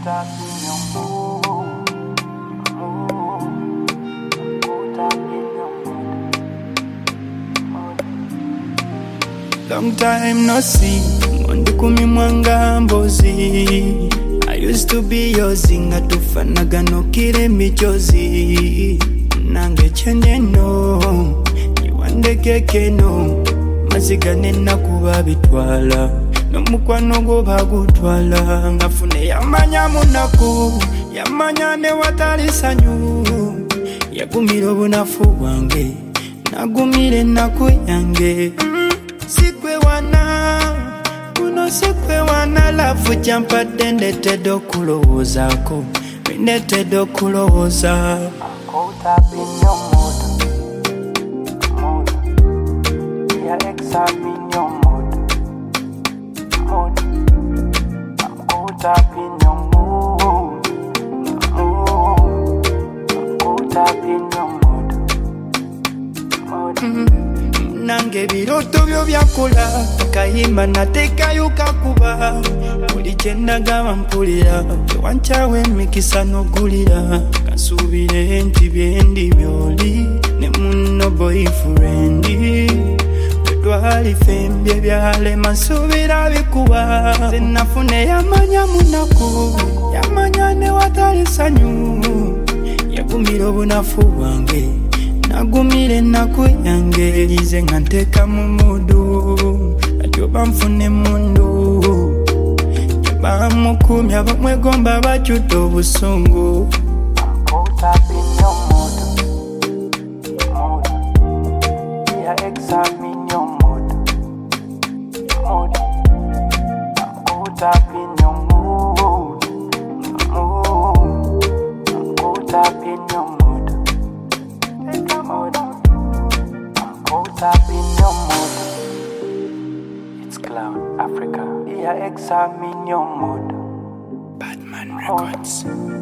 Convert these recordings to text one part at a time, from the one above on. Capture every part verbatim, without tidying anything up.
Long time no see, Mondi kumi mwanga mbozi. I used to be your zinga tufanaga no kire michozi. Nange chenye no, iwande keke no. Mazigane na kuba bitwala, no mukwano go bagutwala. Ngafune yamanya munaku, yamanya ne watali sanyu. Yagumiro bunafu wange, nagumire naku yange. Sikwe wana, kuno sikwe wana. Lafu jampa dende tedo kulowoza ko, mine tedo kulowoza. I'm caught up in your mood, mood. Yeah, examine your mood, mood. I'm caught up in your mood, mood. I'm caught up in your mood, mood. Nange biroto byo byakola kayima nateka yukakuba ulichenda gawa mpulira wanchawe mikisa no gulira kasubire enti byendi byoli ne munno boyfriend twali fembye byale masubira bikuba zenafune yamanya munaku yamanya ne watali sanyu yagumira obunafu wange nagumire naku yange lize nganteka mu mudu atyo bamfune mundu bamukumya bamwegomba bachuto obusungu. I'm caught up in your mood, mood. Yeah, examine your mood, mood. I'm caught up in your mood, mood. I'm caught up in your mood, mood. I'm caught up in your mood. It's Cloud Africa. Yeah, examine your mood. Batman Records.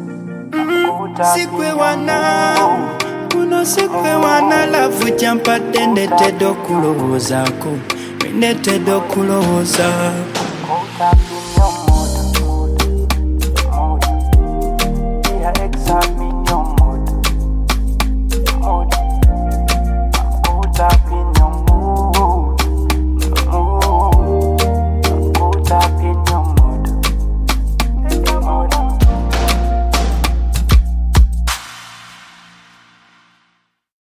Sikwe wana, kuno sikwe wana. Lafu jampa dende tedo kulowoza ko, mine tedo kulowoza.